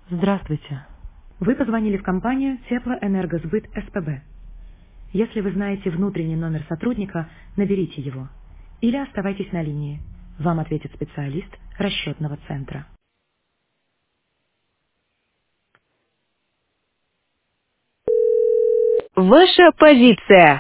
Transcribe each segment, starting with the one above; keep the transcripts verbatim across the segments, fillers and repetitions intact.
Здравствуйте. Вы позвонили в компанию Теплоэнергосбыт СПБ. Если вы знаете внутренний номер сотрудника, наберите его. Или оставайтесь на линии. Вам ответит специалист расчетного центра. Ваша позиция.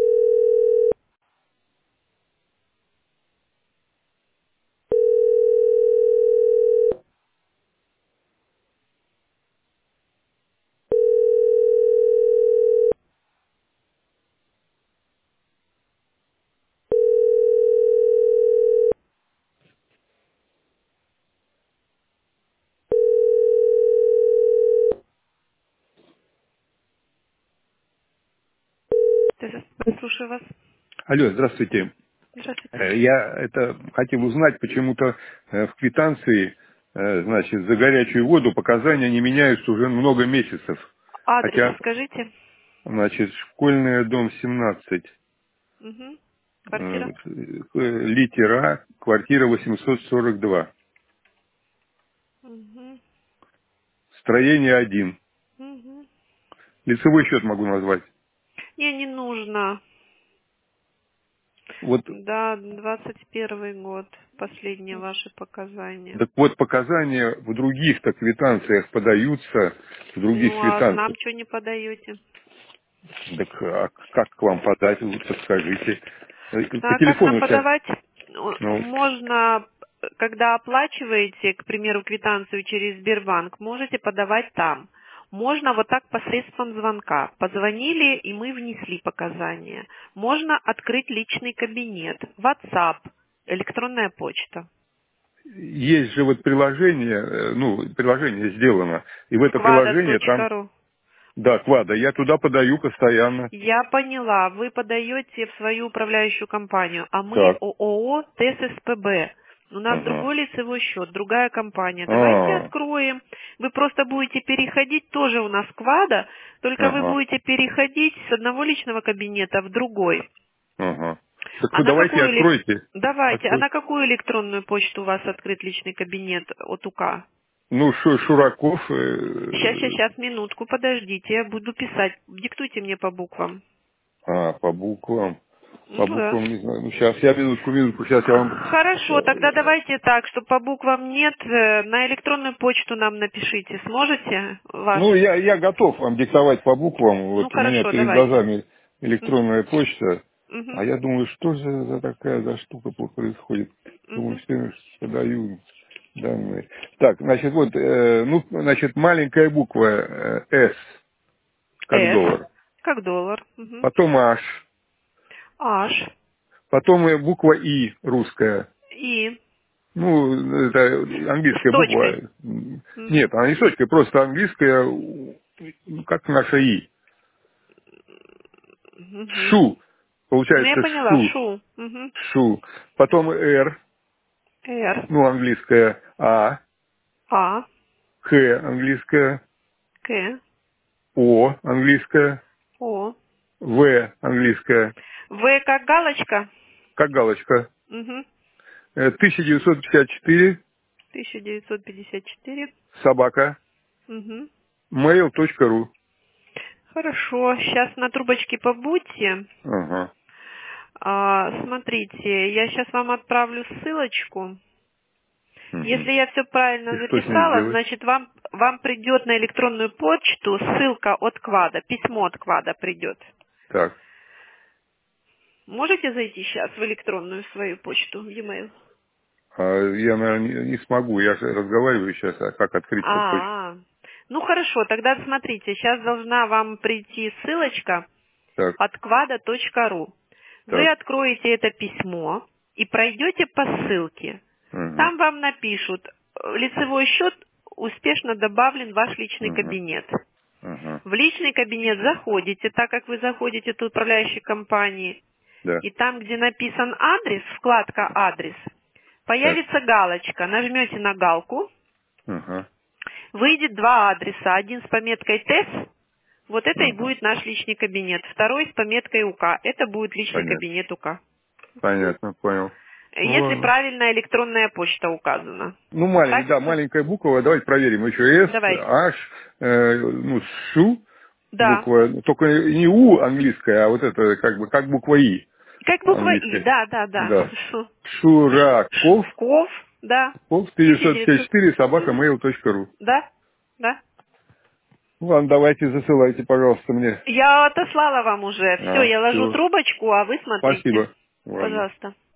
Это- Слушаю вас. Алло, здравствуйте. Здравствуйте. Э, Я это хотел узнать, почему-то э, в квитанции, э, значит, за горячую воду показания не меняются уже много месяцев. Адрес Хотя, скажите. значит, школьный дом семнадцать, Угу. э, Квартира. литера, квартира восемьсот сорок два, Угу. строение один. Угу. Лицевой счет могу назвать. Не, не нужно. Вот, Да, двадцать первый год. Последние ваши показания. так вот, показания в других-то квитанциях подаются, в других Ну, а нам квитанциях. что не подаете? Так а как к вам подать, вы подскажите. Э, По А как нам телефону сейчас. подавать? Ну, Ну, можно, когда оплачиваете, к примеру, квитанцию через Сбербанк, можете подавать там. Можно вот так посредством звонка. Позвонили, и мы внесли показания. Можно открыть личный кабинет, WhatsApp, электронная почта. есть же вот приложение, э, ну, приложение сделано, и в это квада приложение там, точка ру. да, Квада, я туда подаю постоянно. Я поняла, вы подаете в свою управляющую компанию, а мы Так, ООО ТЭС-СПБ. У нас ага. другой лицевой счет, другая компания. Давайте А, откроем. Вы просто будете переходить, тоже у нас квада, только вы ага, будете переходить с одного личного кабинета в другой. ага. Так А вы на давайте какую элек- откройте. Давайте, а Откройте. на какую электронную почту у вас открыт личный кабинет от УК? Ну, Шу- Шураков, Сейчас, сейчас, э, сейчас, минутку, подождите, я буду писать. Диктуйте мне по буквам. а, по буквам. По Ну да. буквам не знаю. Ну, сейчас, я минутку, минутку, сейчас я вам... Хорошо, тогда э, давайте так, что по буквам нет, э, на электронную почту нам напишите. Сможете ваш? Ну, я, я готов вам диктовать по буквам. Ну Вот у меня хорошо, перед давайте. глазами электронная почта. А Угу, я думаю, что же за такая за штука происходит? Думаю, угу. все подаю данные. Так, значит, вот, э, ну, значит, маленькая буква э, S, как С, доллар. как доллар. Угу. Потом H. H, Потом э, буква И русская. И, Ну, это с английская точкой. буква. М, М, Нет, она не с точкой, просто английская, ну, как наша И. Угу. Шу. Ну я Получается поняла, шу. шу. Угу. Шу. Потом Р, Р, ну, английская А. А, Х, английская. К, О, английская. О. В, английская. В как галочка. Как галочка. Угу. Э, тысяча девятьсот пятьдесят четыре, тысяча девятьсот пятьдесят четыре. собака, Угу. mail точка ру. Хорошо, сейчас на трубочке побудьте. Ага. А, смотрите, я сейчас вам отправлю ссылочку. Угу. Если я все И правильно что с ней записала, сделать? значит вам, вам придет на электронную почту ссылка от Квада, письмо от Квада придет. Так. Можете зайти сейчас в электронную свою почту, в e-mail? А я, наверное, не, не смогу. Я же разговариваю сейчас, а как открыть-то почту? А, ну хорошо, тогда смотрите, сейчас должна вам прийти ссылочка Так, от квада точка ру. Вы так. откроете это письмо и пройдете по ссылке. Угу. Там вам напишут, э, лицевой счет успешно добавлен в ваш личный Угу. кабинет. Угу. В личный кабинет заходите, так как вы заходите от управляющей компании, Да. и там, где написан адрес, вкладка «Адрес», Так. появится галочка. Нажмете на галку, Угу. выйдет два адреса. Один с пометкой ТЭС, вот это и Угу. будет наш личный кабинет. Второй с пометкой УК, это будет личный Понятно. кабинет УК. Понятно, понял. Если Ладно. правильная электронная почта указана. Ну, маленькая, да, маленькая буква. Давайте проверим. Еще S, Давайте. H, э, ну, Шу, Да. буква. Только не У английская, а вот это как бы как буква И Как буква И, английская. да, да, да. Да. Шу. Шураков, Ков, да. девятьсот пятьдесят четыре собака mail точка ру. Да, да. Ладно, давайте засылайте, пожалуйста, мне. Я отослала вам уже. Все, А, я ложу все. трубочку, а вы смотрите. Спасибо. Ладно. Пожалуйста.